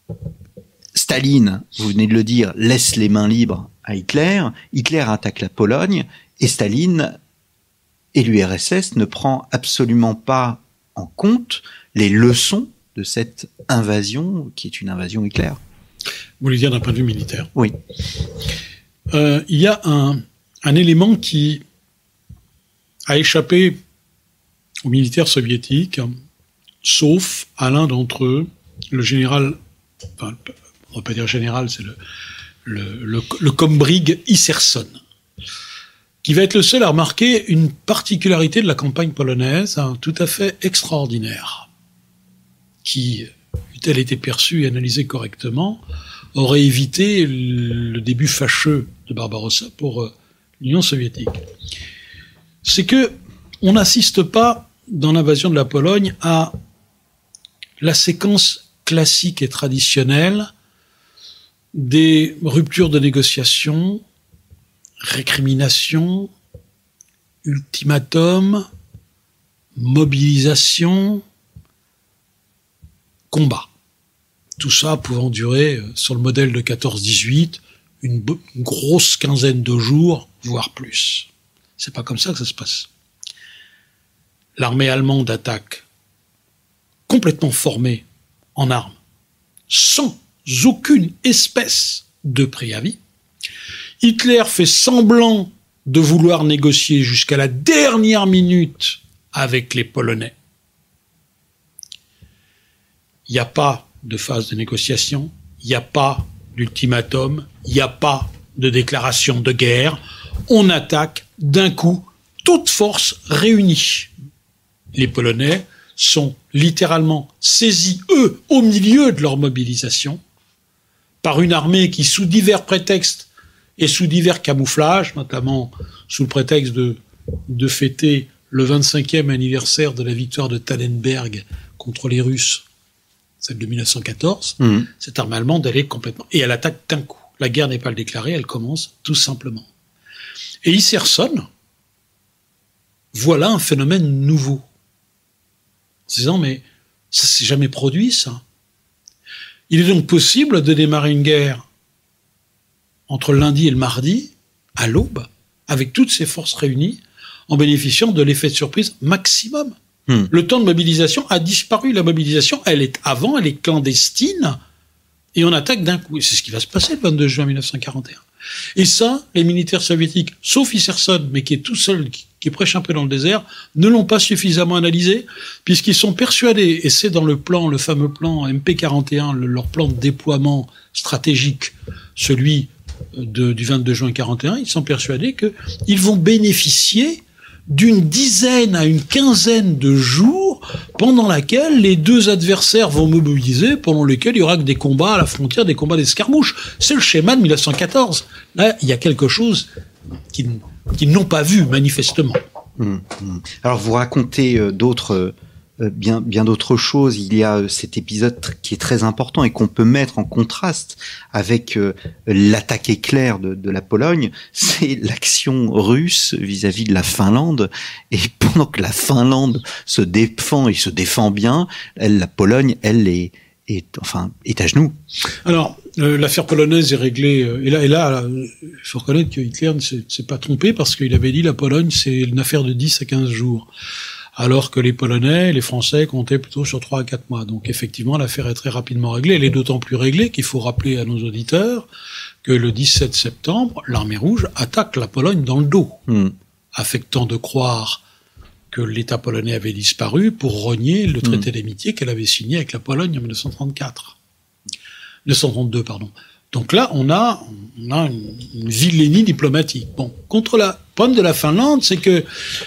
Staline, vous venez de le dire, laisse les mains libres à Hitler. Hitler attaque la Pologne et Staline et l'U R S S ne prend absolument pas en compte les leçons de cette invasion, qui est une invasion éclair. Vous voulez dire d'un point de vue militaire? Oui. Euh, il y a un, un élément qui a échappé aux militaires soviétiques, sauf à l'un d'entre eux, le général, enfin, on ne va pas dire général, c'est le, le, le, le combrig Iserson, qui va être le seul à remarquer une particularité de la campagne polonaise, hein, tout à fait extraordinaire, qui, eût-elle été perçue et analysée correctement, aurait évité le début fâcheux de Barbarossa pour l'Union soviétique, c'est que on n'assiste pas, dans l'invasion de la Pologne, à la séquence classique et traditionnelle des ruptures de négociations, récriminations, ultimatums, mobilisation, combat. Tout ça pouvant durer, sur le modèle de quatorze dix-huit, une, une grosse quinzaine de jours, voire plus. C'est pas comme ça que ça se passe. L'armée allemande attaque complètement formée en armes, sans aucune espèce de préavis. Hitler fait semblant de vouloir négocier jusqu'à la dernière minute avec les Polonais. Il n'y a pas de phase de négociation, il n'y a pas d'ultimatum, il n'y a pas de déclaration de guerre. On attaque d'un coup, toute force réunie. Les Polonais sont littéralement saisis, eux, au milieu de leur mobilisation, par une armée qui, sous divers prétextes et sous divers camouflages, notamment sous le prétexte de, de fêter le vingt-cinquième anniversaire de la victoire de Tannenberg contre les Russes, celle de mille neuf cent quatorze, mmh. cette armée allemande, elle est complètement... Et elle attaque d'un coup. La guerre n'est pas le déclarée, elle commence tout simplement. Et Iserson, voilà un phénomène nouveau. En se disant, mais ça s'est jamais produit, ça. Il est donc possible de démarrer une guerre entre le lundi et le mardi, à l'aube, avec toutes ces forces réunies, en bénéficiant de l'effet de surprise maximum. Hmm. Le temps de mobilisation a disparu. La mobilisation, elle est avant, elle est clandestine, et on attaque d'un coup. Et c'est ce qui va se passer le vingt-deux juin mille neuf cent quarante et un. Et ça, les militaires soviétiques, sauf Iserson, mais qui est tout seul, qui, qui prêche un peu dans le désert, ne l'ont pas suffisamment analysé, puisqu'ils sont persuadés, et c'est dans le plan, le fameux plan M P quarante et un, le, leur plan de déploiement stratégique, celui de, du vingt-deux juin quarante et un, ils sont persuadés qu'ils vont bénéficier d'une dizaine à une quinzaine de jours pendant laquelle les deux adversaires vont mobiliser, pendant lesquels il y aura que des combats à la frontière, des combats d'escarmouches. C'est le schéma de mille neuf cent quatorze. Là, il y a quelque chose qu'ils, qu'ils n'ont pas vu, manifestement. Mmh, mmh. Alors, vous racontez euh, d'autres... Euh bien bien d'autres choses. Il y a cet épisode qui est très important et qu'on peut mettre en contraste avec euh, l'attaque éclair de, de la Pologne, c'est l'action russe vis-à-vis de la Finlande. Et pendant que la Finlande se défend et se défend bien, elle, la Pologne, elle est, est enfin est à genoux. Alors euh, l'affaire polonaise est réglée. Euh, et là, et là, il faut reconnaître que Hitler ne s'est, s'est pas trompé, parce qu'il avait dit la Pologne c'est une affaire de dix à quinze jours. Alors que les Polonais, les Français comptaient plutôt sur trois à quatre mois. Donc effectivement, l'affaire est très rapidement réglée. Elle est d'autant plus réglée qu'il faut rappeler à nos auditeurs que le dix-sept septembre, l'armée rouge attaque la Pologne dans le dos, mmh. affectant de croire que l'État polonais avait disparu pour renier le traité mmh. d'amitié qu'elle avait signé avec la Pologne en mille neuf cent trente-quatre. mille neuf cent trente-deux, pardon. Donc là, on a, on a une, une vilainie diplomatique. Bon, contre la problème de la Finlande, c'est que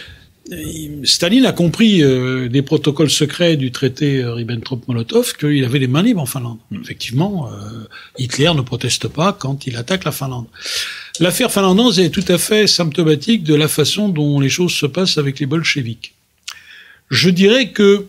Staline a compris euh, des protocoles secrets du traité euh, Ribbentrop-Molotov qu'il avait les mains libres en Finlande. Mmh. Effectivement, euh, Hitler ne proteste pas quand il attaque la Finlande. L'affaire finlandaise est tout à fait symptomatique de la façon dont les choses se passent avec les bolcheviks. Je dirais que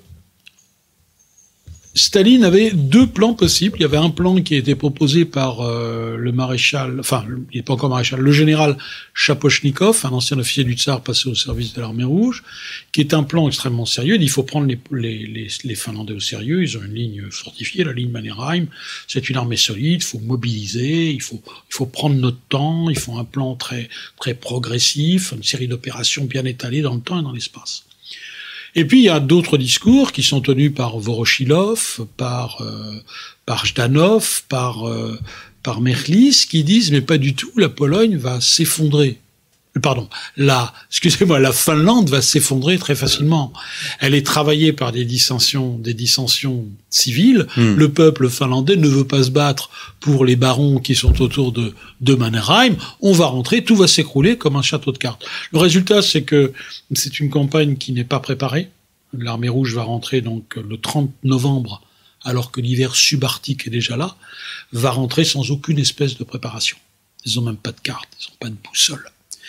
Staline avait deux plans possibles. Il y avait un plan qui a été proposé par euh, le maréchal, enfin, il n'est pas encore maréchal, le général Chapochnikov, un ancien officier du tsar passé au service de l'armée rouge, qui est un plan extrêmement sérieux. Il faut prendre les, les, les, les Finlandais au sérieux. Ils ont une ligne fortifiée, la ligne Mannerheim. C'est une armée solide. Il faut mobiliser. Il faut, il faut prendre notre temps. Il faut un plan très, très progressif, une série d'opérations bien étalées dans le temps et dans l'espace. Et puis il y a d'autres discours qui sont tenus par Voroshilov, par euh, par Jdanov, par euh, par Merlis, qui disent mais pas du tout, la Pologne va s'effondrer. Pardon, la excusez-moi, la Finlande va s'effondrer très facilement. Elle est travaillée par des dissensions, des dissensions civiles. Mmh. Le peuple finlandais ne veut pas se battre pour les barons qui sont autour de de Mannerheim. On va rentrer, tout va s'écrouler comme un château de cartes. Le résultat, c'est que c'est une campagne qui n'est pas préparée. L'armée rouge va rentrer donc le trente novembre, alors que l'hiver subarctique est déjà là, va rentrer sans aucune espèce de préparation. Ils ont même pas de carte, ils ont pas de boussole.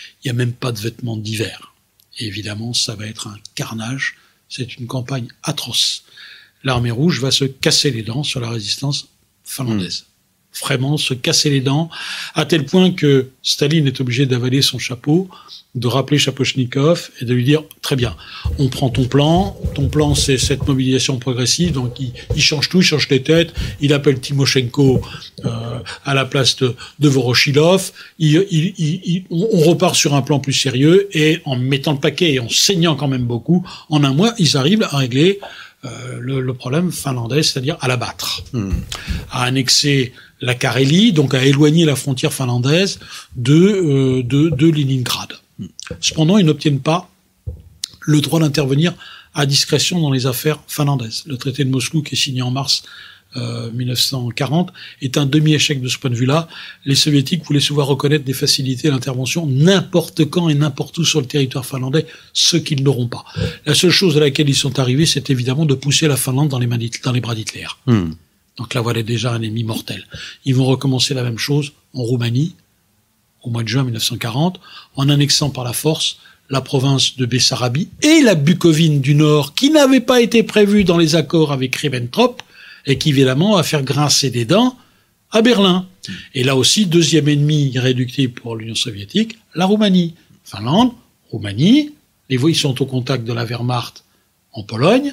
Il n'y a même pas de vêtements d'hiver. Et évidemment, ça va être un carnage. C'est une campagne atroce. L'armée rouge va se casser les dents sur la résistance finlandaise. Mmh. Vraiment se casser les dents, à tel point que Staline est obligé d'avaler son chapeau, de rappeler Shapochnikov et de lui dire « Très bien, on prend ton plan, ton plan c'est cette mobilisation progressive, donc il, il change tout, il change les têtes, il appelle Timoshenko euh, à la place de, de Voroshilov, il, il, il, il, on repart sur un plan plus sérieux et en mettant le paquet et en saignant quand même beaucoup, en un mois, ils arrivent à régler euh, le, le problème finlandais, c'est-à-dire à l'abattre, mmh. à annexer la Carélie, donc à éloigner la frontière finlandaise de, euh, de, de Leningrad. Cependant, ils n'obtiennent pas le droit d'intervenir à discrétion dans les affaires finlandaises. Le traité de Moscou, qui est signé en mars euh, mille neuf cent quarante, est un demi-échec de ce point de vue-là. Les Soviétiques voulaient souvent reconnaître des facilités d'intervention n'importe quand et n'importe où sur le territoire finlandais, ce qu'ils n'auront pas. La seule chose à laquelle ils sont arrivés, c'est évidemment de pousser la Finlande dans les, mains dans les bras d'Hitler. Mmh. Donc là, voilà déjà un ennemi mortel. Ils vont recommencer la même chose en Roumanie, au mois de juin mille neuf cent quarante, en annexant par la force la province de Bessarabie et la Bucovine du Nord, qui n'avait pas été prévue dans les accords avec Ribbentrop, et qui, évidemment, va faire grincer des dents à Berlin. Et là aussi, deuxième ennemi irréductible pour l'Union soviétique, la Roumanie. Finlande, Roumanie, les voix sont au contact de la Wehrmacht en Pologne.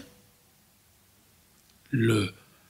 Le...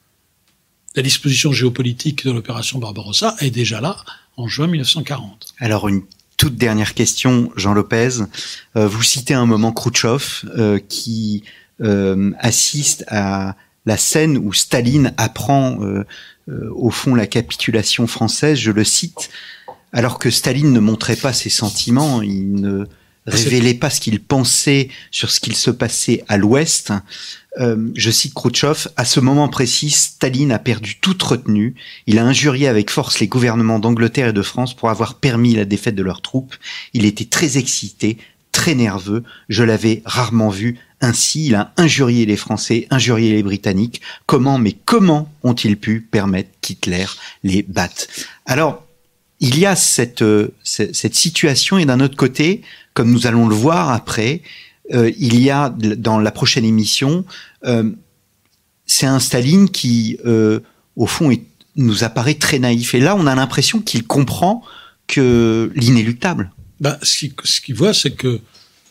La disposition géopolitique de l'opération Barbarossa est déjà là en juin mille neuf cent quarante. Alors une toute dernière question, Jean Lopez. Euh, vous citez un moment Khrouchtchev euh, qui euh, assiste à la scène où Staline apprend euh, euh, au fond la capitulation française. Je le cite. Alors que Staline ne montrait pas ses sentiments, il ne révélait pas ce qu'il pensait sur ce qu'il se passait à l'Ouest. Euh, je cite Khrouchtchev, à ce moment précis, Staline a perdu toute retenue. Il a injurié avec force les gouvernements d'Angleterre et de France pour avoir permis la défaite de leurs troupes. Il était très excité, très nerveux. Je l'avais rarement vu ainsi. Il a injurié les Français, injurié les Britanniques. Comment, mais comment ont-ils pu permettre qu'Hitler les batte? Alors, il y a cette, euh, cette situation, et d'un autre côté, comme nous allons le voir après, Euh, il y a dans la prochaine émission, euh, c'est un Staline qui, euh, au fond, est, nous apparaît très naïf. Et là, on a l'impression qu'il comprend que l'inéluctable. Ben, ce qu'il ce qu'il voit, c'est que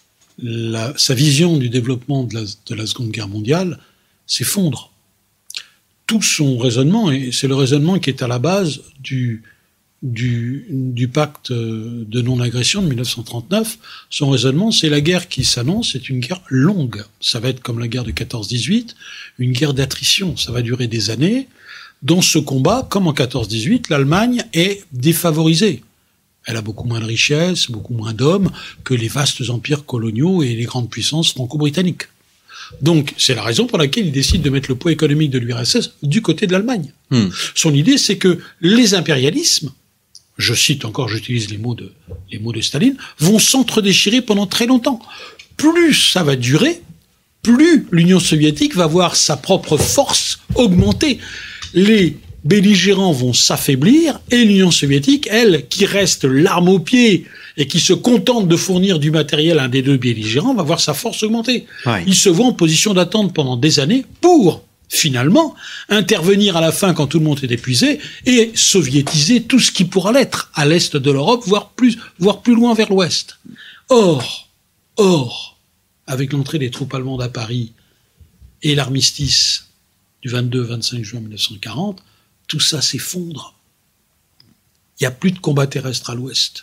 la, sa vision du développement de la, de la Seconde Guerre mondiale s'effondre. Tout son raisonnement, et c'est le raisonnement qui est à la base du Du, du pacte de non-agression de mille neuf cent trente-neuf, son raisonnement, c'est la guerre qui s'annonce, c'est une guerre longue. Ça va être comme la guerre de quatorze dix-huit, une guerre d'attrition. Ça va durer des années. Dans ce combat, comme en quatorze dix-huit, l'Allemagne est défavorisée. Elle a beaucoup moins de richesses, beaucoup moins d'hommes que les vastes empires coloniaux et les grandes puissances franco-britanniques. Donc, c'est la raison pour laquelle il décide de mettre le poids économique de l'U R S S du côté de l'Allemagne. Mmh. Son idée, c'est que les impérialismes, je cite encore, j'utilise les mots de, les mots de Staline, vont s'entre-déchirer pendant très longtemps. Plus ça va durer, plus l'Union soviétique va voir sa propre force augmenter. Les belligérants vont s'affaiblir et l'Union soviétique, elle, qui reste l'arme au pied et qui se contente de fournir du matériel à un des deux belligérants, va voir sa force augmenter. Ouais. Il se voit en position d'attente pendant des années pour finalement, intervenir à la fin quand tout le monde est épuisé et soviétiser tout ce qui pourra l'être à l'est de l'Europe, voire plus, voire plus loin vers l'ouest. Or, or, avec l'entrée des troupes allemandes à Paris et l'armistice du vingt-deux vingt-cinq juin mille neuf cent quarante, tout ça s'effondre. Il n'y a plus de combat terrestre à l'ouest.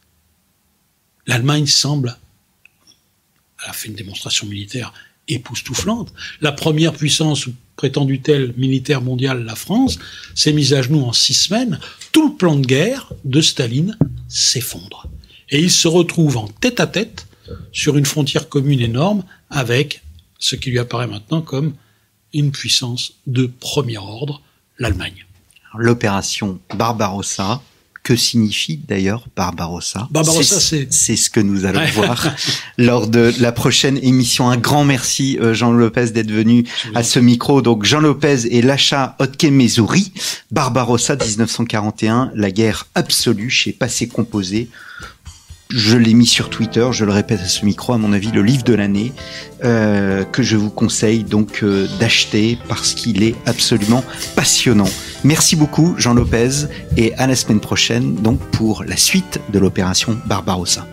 L'Allemagne semble, elle a fait une démonstration militaire époustouflante. La première puissance, prétendue-t-elle, militaire mondiale, la France, s'est mise à genoux en six semaines. Tout le plan de guerre de Staline s'effondre. Et il se retrouve en tête-à-tête sur une frontière commune énorme avec ce qui lui apparaît maintenant comme une puissance de premier ordre, l'Allemagne. L'opération Barbarossa. Que signifie d'ailleurs Barbarossa? Barbarossa, c'est... C'est ce que nous allons voir lors de la prochaine émission. Un grand merci, Jean Lopez, d'être venu à ce micro. Donc, Jean Lopez et Lacha Otke-Mezouri. Barbarossa, dix-neuf cent quarante et un, la guerre absolue chez Passé Composé. je l'ai mis sur Twitter, je le répète à ce micro, à mon avis, le livre de l'année, euh, que je vous conseille donc euh, d'acheter parce qu'il est absolument passionnant. Merci beaucoup, Jean Lopez, et à la semaine prochaine donc pour la suite de l'opération Barbarossa.